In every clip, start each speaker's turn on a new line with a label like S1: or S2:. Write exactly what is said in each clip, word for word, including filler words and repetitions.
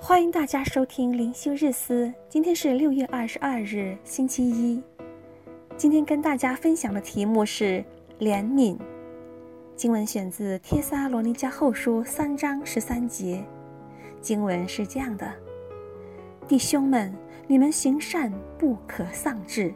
S1: 欢迎大家收听灵修日思，今天是六月二十二日，星期一。今天跟大家分享的题目是怜悯。经文选自帖撒罗尼迦后书三章十三节。经文是这样的：弟兄们，你们行善不可丧志。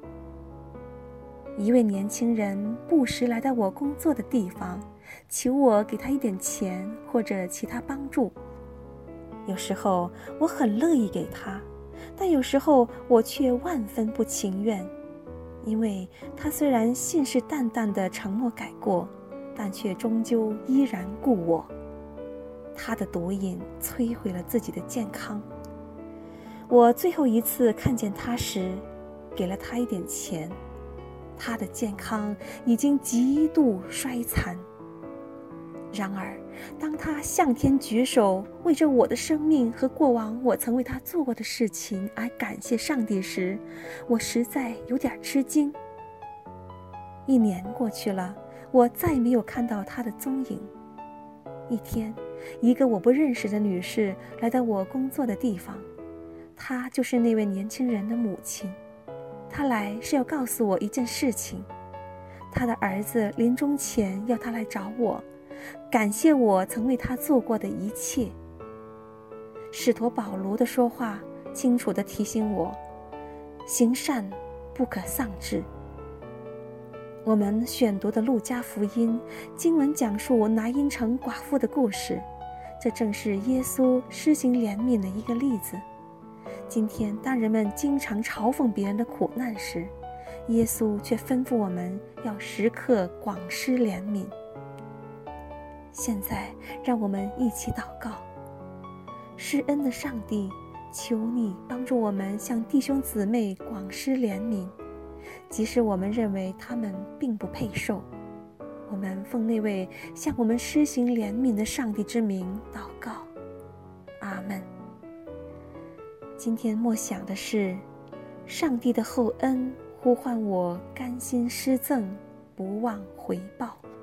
S1: 一位年轻人不时来到我工作的地方，求我给他一点钱或者其他帮助。有时候我很乐意给他，但有时候我却万分不情愿，因为他虽然信誓旦旦地承诺改过，但却终究依然故我。他的毒瘾摧毁了自己的健康。我最后一次看见他时，给了他一点钱，他的健康已经极度衰残。然而当他向天举手，为着我的生命和过往我曾为他做过的事情而感谢上帝时，我实在有点吃惊。一年过去了，我再没有看到他的踪影。一天，一个我不认识的女士来到我工作的地方，她就是那位年轻人的母亲。她来是要告诉我一件事情，她的儿子临终前要她来找我，感谢我曾为他做过的一切。使徒保罗的说话清楚地提醒我，行善不可丧志。我们选读的路加福音经文讲述拿因城寡妇的故事，这正是耶稣施行怜悯的一个例子。今天当人们经常嘲讽别人的苦难时，耶稣却吩咐我们要时刻广施怜悯。现在让我们一起祷告。施恩的上帝，求你帮助我们向弟兄姊妹广施怜悯，即使我们认为他们并不配受。我们奉那位向我们施行怜悯的上帝之名祷告，阿们。今天默想的是，上帝的厚恩呼唤我甘心施赠，不忘回报。